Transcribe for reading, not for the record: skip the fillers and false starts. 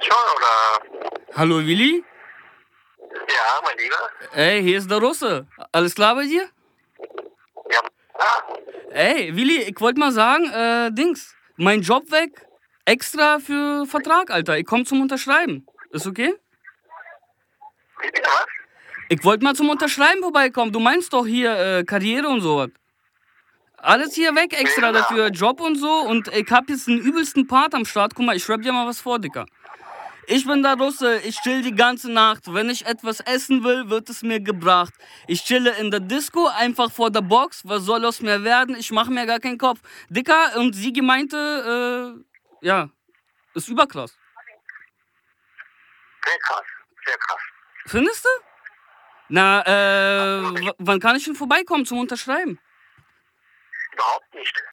schon, oder? Hallo Willi? Ja, mein Lieber. Ey, hier ist der Russe. Alles klar bei dir? Ja. Ah, Ey, Willi, ich wollte mal sagen, mein Job weg, extra für Vertrag, Alter. Ich komm zum Unterschreiben. Ist okay? wie bitte was? Ich wollte mal zum Unterschreiben vorbeikommen. Du meinst doch hier Karriere und sowas. Alles hier weg extra Genau. dafür, Job und so. Und ich hab jetzt den übelsten Part am Start. Guck mal, ich schreib dir mal was vor, Dicker. Ich bin der Russe, ich chill die ganze Nacht. Wenn ich etwas essen will, wird es mir gebracht. Ich chille in der Disco, einfach vor der Box. Was soll aus mir werden? Ich mache mir gar keinen Kopf. Dicker, und Sigi meinte, ja, ist überkrass. Sehr krass, sehr krass. Findest du? Na, wann kann ich denn vorbeikommen zum Unterschreiben? Überhaupt nicht.